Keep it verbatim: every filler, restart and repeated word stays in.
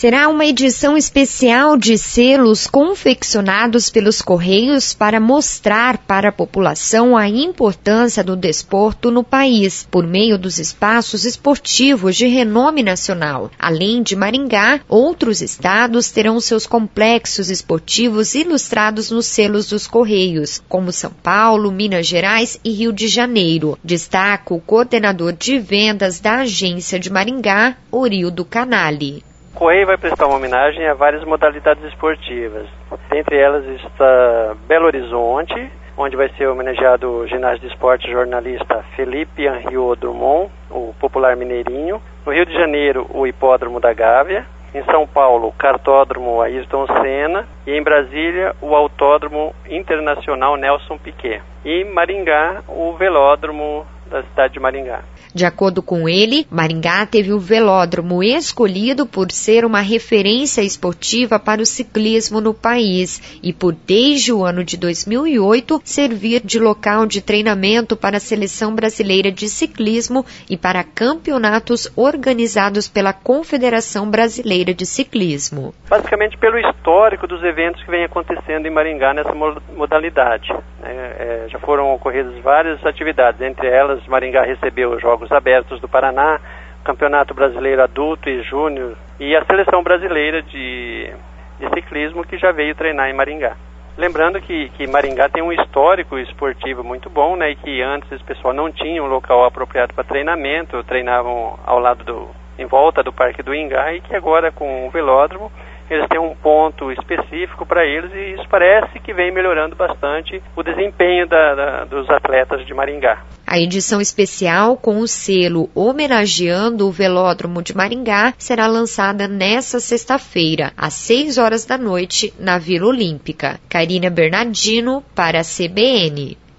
Será uma edição especial de selos confeccionados pelos Correios para mostrar para a população a importância do desporto no país, por meio dos espaços esportivos de renome nacional. Além de Maringá, outros estados terão seus complexos esportivos ilustrados nos selos dos Correios, como São Paulo, Minas Gerais e Rio de Janeiro. Destaca o coordenador de vendas da agência de Maringá, Orildo Canali. O Correio vai prestar uma homenagem a várias modalidades esportivas. Dentre elas está Belo Horizonte, onde vai ser homenageado o ginásio de esporte jornalista Felipe Henriot Drummond, o popular Mineirinho. No Rio de Janeiro, o Hipódromo da Gávea. Em São Paulo, o Cartódromo Ayrton Senna. E em Brasília, o Autódromo Internacional Nelson Piquet. E em Maringá, o Velódromo da cidade de Maringá. De acordo com ele, Maringá teve o velódromo escolhido por ser uma referência esportiva para o ciclismo no país e por, desde o ano de dois mil e oito, servir de local de treinamento para a Seleção Brasileira de Ciclismo e para campeonatos organizados pela Confederação Brasileira de Ciclismo. Basicamente pelo histórico dos eventos que vem acontecendo em Maringá nessa modalidade. É, é, já foram ocorridas várias atividades, entre elas Maringá recebeu os Jogos Abertos do Paraná, Campeonato Brasileiro Adulto e Júnior e a Seleção Brasileira de, de Ciclismo que já veio treinar em Maringá. Lembrando que, que Maringá tem um histórico esportivo muito bom, né, e que antes esse pessoal não tinha um local apropriado para treinamento, treinavam ao lado do, em volta do Parque do Ingá, e que agora com o velódromo eles têm um ponto específico para eles e isso parece que vem melhorando bastante o desempenho da, da, dos atletas de Maringá. A edição especial com o selo homenageando o Velódromo de Maringá será lançada nesta sexta-feira, às seis horas da noite, na Vila Olímpica. Karina Bernardino, para a C B N.